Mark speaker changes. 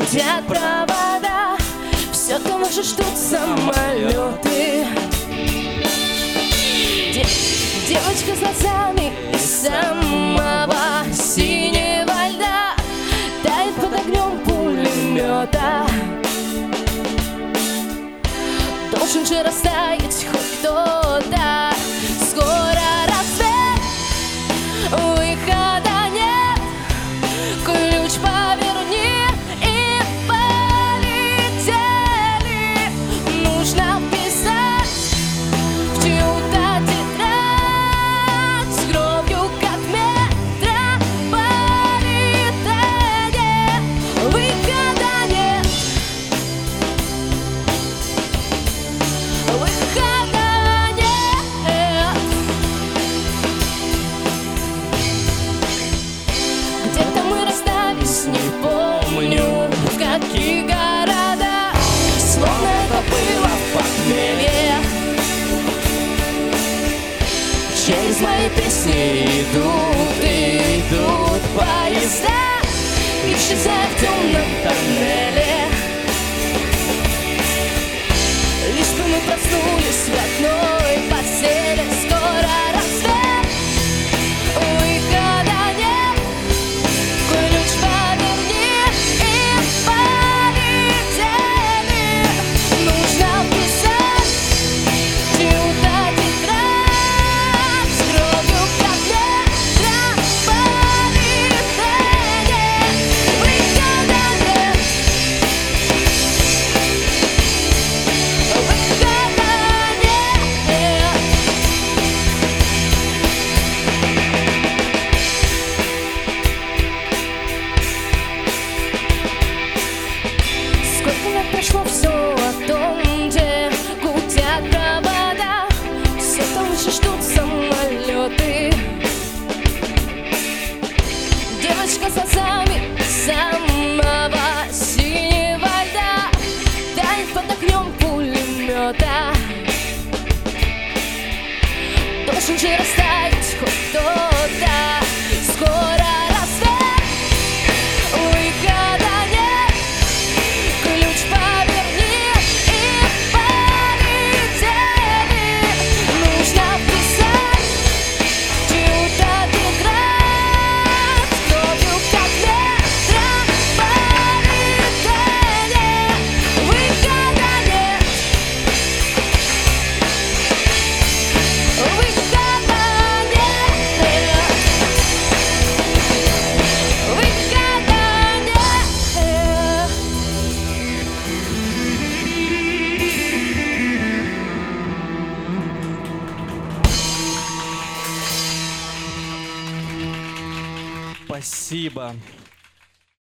Speaker 1: гудят провода, все там уже ждут самолеты. Девочка с глазами из самого синего льда тает под огнем пулемета. Должен же растаять хоть кто-то. Скоро рассвет, выхода нет. Ключ поверни и полетели. Нужно вписать в чью-то тетрадь с кровью как метрополитене. Выхода нет. Выхода нет. Где-то мы расстались, не помню в каких городах. Словно это было похмелье. Через мои песни идут поезда, исчезая в темном тоннеле. Лишь бы мы проснулись в одной постели. Скоро рассвет, выхода нет. Ключ поверни и полетели. Нужно вписать чью-то тетрадь с кровью как метрополитене. Выхода нет. Выхода нет. Сколько лет прошло, все о том, где гудят провода, все там еще ждут самолеты. Девочка с глазами самого синего льда тает под огнем пулемета. Должен же растаять хоть кто-то. Скоро рассвет, выхода нет. Ключ поверни и полетели. Нужно вписать чью-то тетрадь с кровью как метрополитене. Выхода нет. Выхода нет. Выхода нет.
Speaker 2: Спасибо.